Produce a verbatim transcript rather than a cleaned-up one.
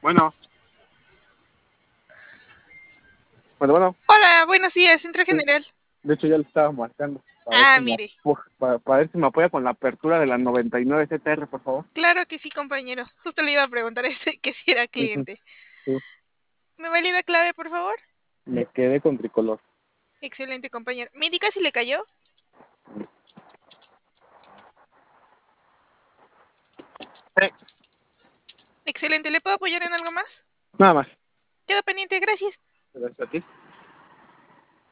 Bueno, bueno, bueno. Hola, buenos días, Centro Sí. General. De hecho, ya le estaba marcando para ver Ah, si me, mire. apo- para, para ver si me apoya con la apertura de la noventa y nueve C T R, por favor. Claro que sí, compañero. Justo le iba a preguntar a ese que si era Ujú, cliente. sí. ¿Me valida clave, por favor? Me quedé con tricolor. Excelente, compañero. ¿Me indica si le cayó? Sí. Excelente. ¿Le puedo apoyar en algo más? Nada más. Quedo pendiente, gracias. Gracias a ti.